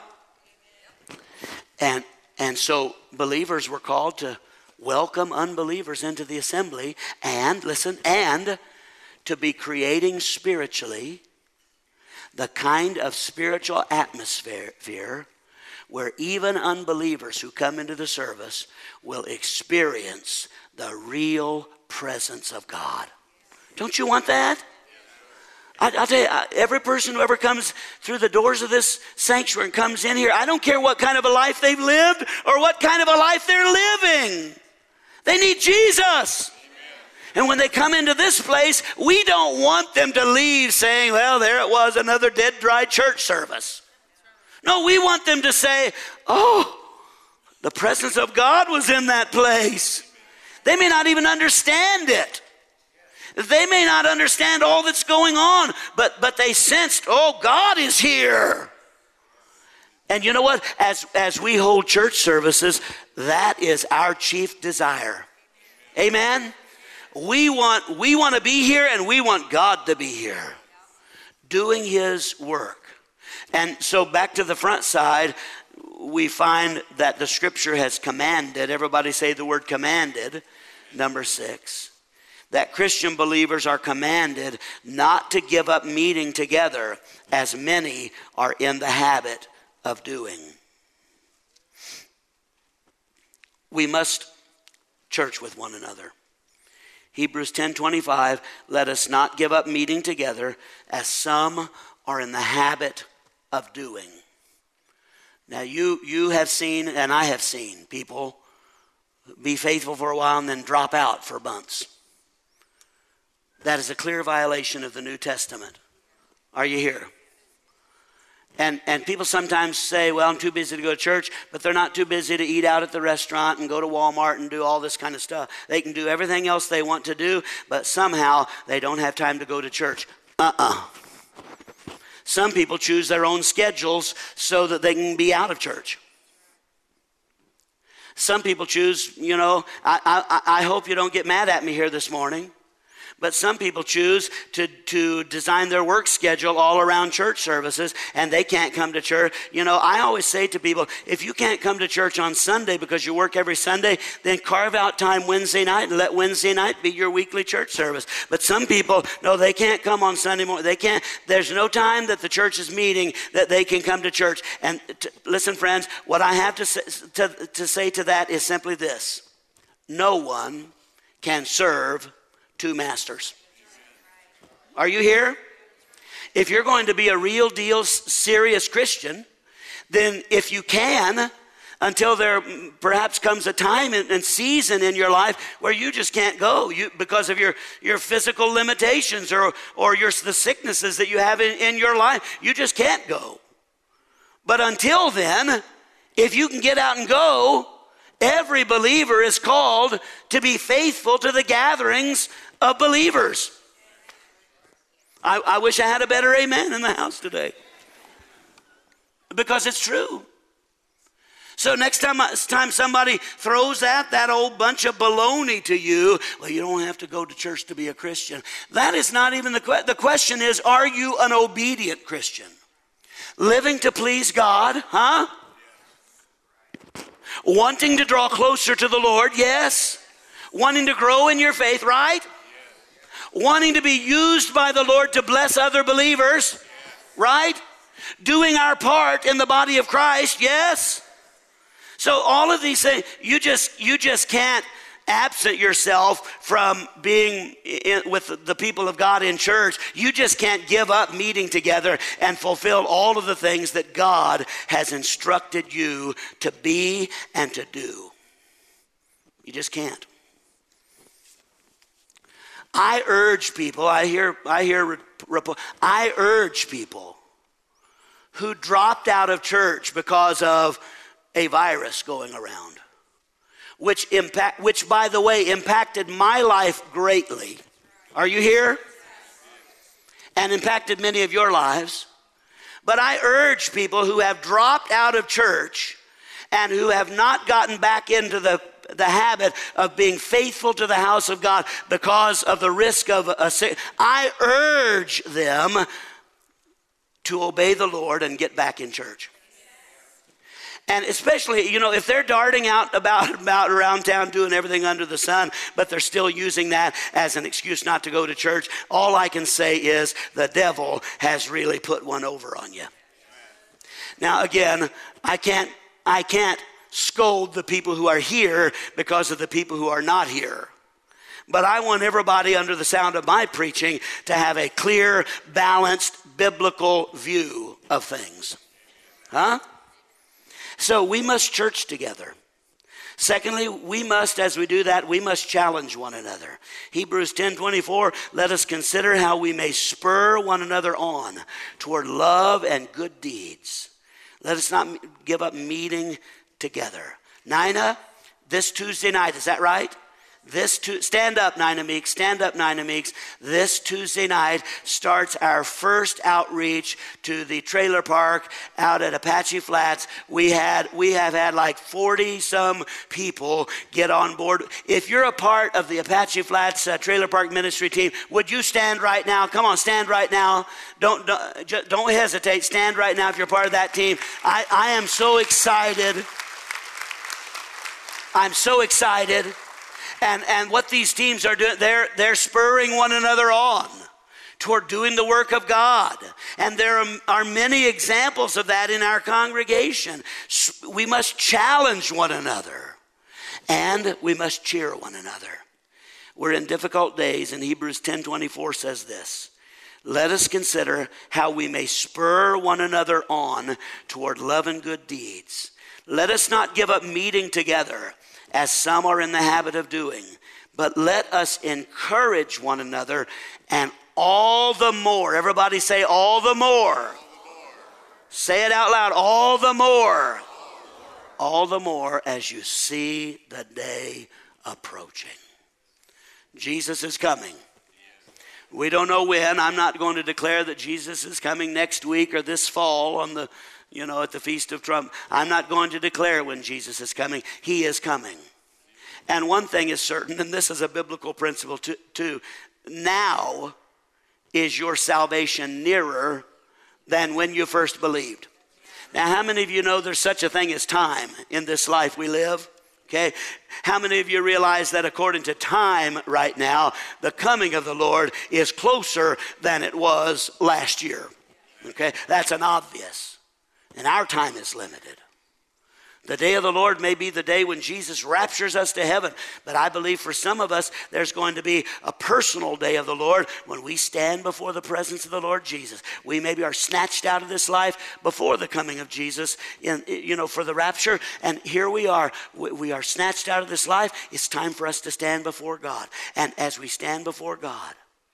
And so believers were called to welcome unbelievers into the assembly and, listen, and to be creating spiritually the kind of spiritual atmosphere where even unbelievers who come into the service will experience the real presence of God. Don't you want that? I'll tell you, every person who ever comes through the doors of this sanctuary and comes in here, I don't care what kind of a life they've lived or what kind of a life they're living. They need Jesus. And when they come into this place, we don't want them to leave saying, well, there it was, another dead, dry church service. No, we want them to say, oh, the presence of God was in that place. They may not even understand it. They may not understand all that's going on, but they sensed, oh, God is here. And you know what? As we hold church services, that is our chief desire. Amen? We want to be here, and we want God to be here, doing his work. And so back to the front side, we find that the scripture has commanded, everybody say the word commanded, number 6, that Christian believers are commanded not to give up meeting together as many are in the habit of doing. We must church with one another. Hebrews 10:25, let us not give up meeting together as some are in the habit of doing. Now you have seen, and I have seen, people be faithful for a while and then drop out for months. That is a clear violation of the New Testament. Are you here? And people sometimes say, well, I'm too busy to go to church, but they're not too busy to eat out at the restaurant and go to Walmart and do all this kind of stuff. They can do everything else they want to do, but somehow they don't have time to go to church. Some people choose their own schedules so that they can be out of church. Some people choose, I hope you don't get mad at me here this morning, but some people choose to design their work schedule all around church services, and they can't come to church. I always say to people, if you can't come to church on Sunday because you work every Sunday, then carve out time Wednesday night and let Wednesday night be your weekly church service. But some people, no, they can't come on Sunday morning. They can't. There's no time that the church is meeting that they can come to church. And listen, friends, what I have to say to that is simply this. No one can serve two masters. Are you here? If you're going to be a real deal serious Christian, then if you can, until there perhaps comes a time and season in your life where you just can't go because of your physical limitations or the sicknesses that you have in your life. You just can't go. But until then, if you can get out and go, every believer is called to be faithful to the gatherings of believers. I wish I had a better amen in the house today, because it's true. So next time somebody throws that old bunch of baloney to you, well, you don't have to go to church to be a Christian. That is not even the question is, are you an obedient Christian? Living to please God, huh? Wanting to draw closer to the Lord, yes. Wanting to grow in your faith, right? Wanting to be used by the Lord to bless other believers, right? Doing our part in the body of Christ, yes. So all of these things, you just can't absent yourself from being with the people of God in church. You just can't give up meeting together and fulfill all of the things that God has instructed you to be and to do. You just can't. I urge people, I urge people who dropped out of church because of a virus going around, which by the way impacted my life greatly. Are you here? And impacted many of your lives. But I urge people who have dropped out of church and who have not gotten back into the habit of being faithful to the house of God because of the risk of I urge them to obey the Lord and get back in church. And especially, if they're darting out about around town doing everything under the sun, but they're still using that as an excuse not to go to church, all I can say is the devil has really put one over on you. Now, again, I can't scold the people who are here because of the people who are not here. But I want everybody under the sound of my preaching to have a clear, balanced, biblical view of things. Huh? So we must church together. Secondly, as we do that, we must challenge one another. Hebrews 10:24, let us consider how we may spur one another on toward love and good deeds. Let us not give up meeting together. Nina, this Tuesday night, is that right? Stand up, Nina Meeks. Stand up, Nina Meeks. This Tuesday night starts our first outreach to the trailer park out at Apache Flats. We have had like 40 some people get on board. If you're a part of the Apache Flats trailer park ministry team, would you stand right now? Come on, stand right now. Don't hesitate. Stand right now if you're part of that team. I am so excited. I'm so excited. And what these teams are doing, they're spurring one another on toward doing the work of God. And there are many examples of that in our congregation. We must challenge one another, and we must cheer one another. We're in difficult days, and Hebrews 10:24 says this, let us consider how we may spur one another on toward love and good deeds. Let us not give up meeting together, as some are in the habit of doing, but let us encourage one another, and all the more. Everybody say all the more. Say it out loud, all the more. All the more as you see the day approaching. Jesus is coming. We don't know when. I'm not going to declare that Jesus is coming next week or this fall on the at the Feast of Trumpets. I'm not going to declare when Jesus is coming. He is coming. And one thing is certain, and this is a biblical principle too. Now is your salvation nearer than when you first believed. Now, how many of you know there's such a thing as time in this life we live? Okay. How many of you realize that according to time right now, the coming of the Lord is closer than it was last year? Okay. That's an obvious. And our time is limited. The day of the Lord may be the day when Jesus raptures us to heaven. But I believe for some of us, there's going to be a personal day of the Lord when we stand before the presence of the Lord Jesus. We maybe are snatched out of this life before the coming of Jesus, for the rapture. And here we are. We are snatched out of this life. It's time for us to stand before God. And as we stand before God,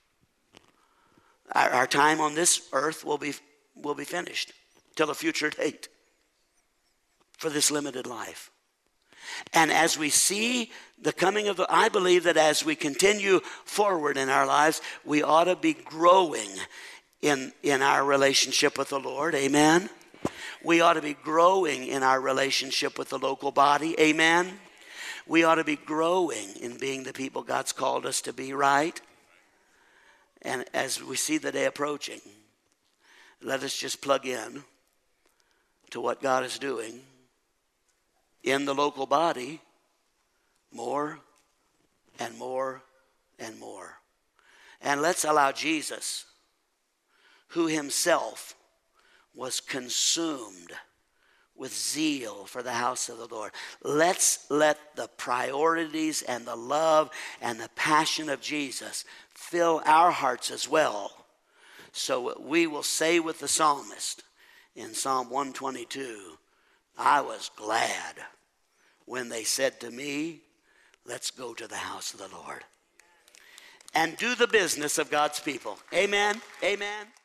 our time on this earth will be finished till a future date for this limited life. And as we see the coming of I believe that as we continue forward in our lives, we ought to be growing in our relationship with the Lord. Amen. We ought to be growing in our relationship with the local body. Amen. We ought to be growing in being the people God's called us to be, right? And as we see the day approaching, let us just plug in to what God is doing in the local body more and more and more. And let's allow Jesus, who himself was consumed with zeal for the house of the Lord. Let's let the priorities and the love and the passion of Jesus fill our hearts as well, so we will say with the psalmist in Psalm 122, I was glad when they said to me, let's go to the house of the Lord and do the business of God's people. Amen. Amen.